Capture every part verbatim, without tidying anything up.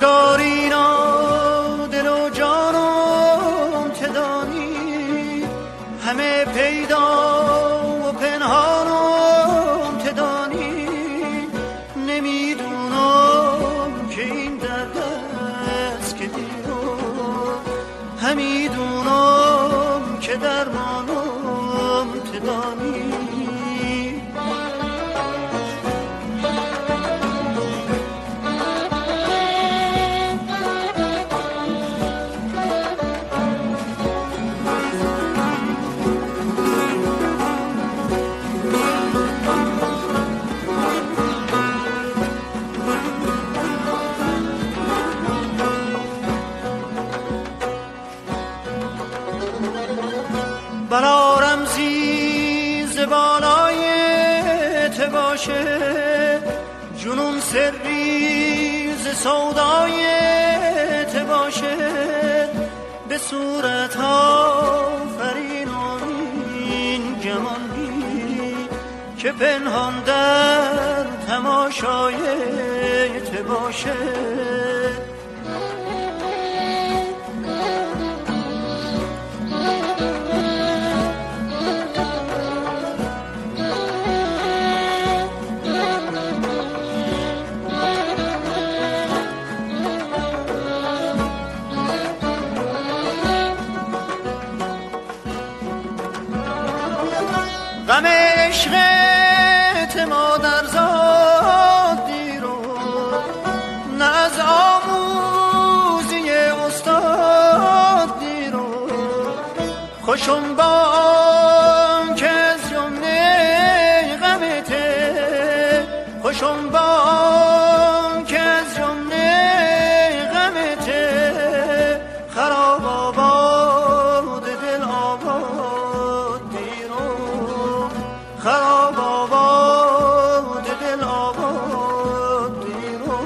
نگارینا دل و جانم که دانی، همه پیدا و پنهانم که دانی. نمیدونم که این درد است که دیرم، همیدونم که درمانم که دانی. بلا رمزی زبالای ته باشه، جنون سری ز سودای ته باشه. به صورت آفرین این جمال بی که پنهان در تماشای ته باشه. غم عشقت مادر زاد دیرو، نه از آموزی استاد دیرو. خوشم با که از جمله غمته، خوشم با که از جمله غمته. خراب آباد دل آباد دیرو، خراب آباد دل آباد دیرو.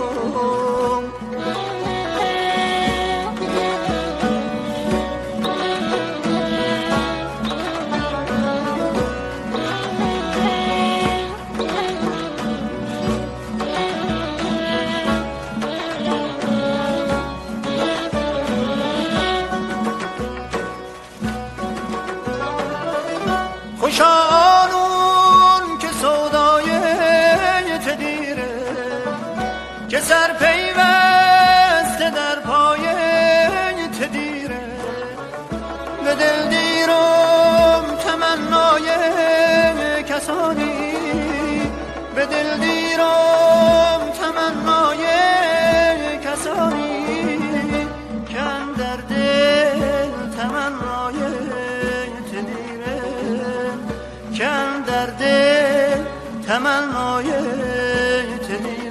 خوشانون که سودای تدیره، که سر پیوسته در پای تدیره. به دل دیرم تمنای کسانی، به دل دیرم تمنای کسانی. که اندر دل تمنای تدیره، که اندر دل تمنای تدیره.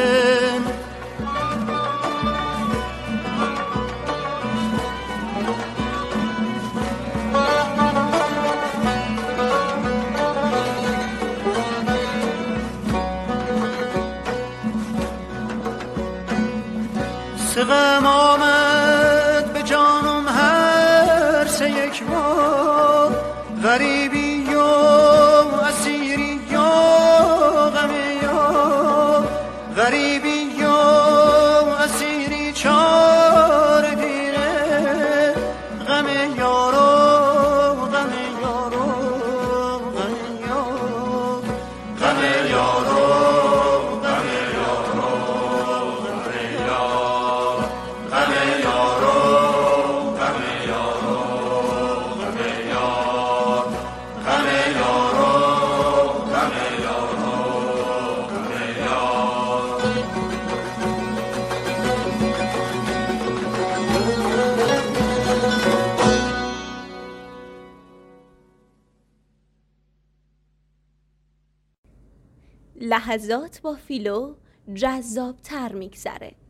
سقم آمد به جانم هر سه یک بار، غریبی و اسیری و غمی و غریبی و اسیری چار دیره. غم یارو غم یارو غم یارو غم یارو غم یارو غم یارو غم یارو غم یارو غم یارو غم یارو غم یارو غم یارو. لحظات با فیلو جذاب‌تر می‌گذره.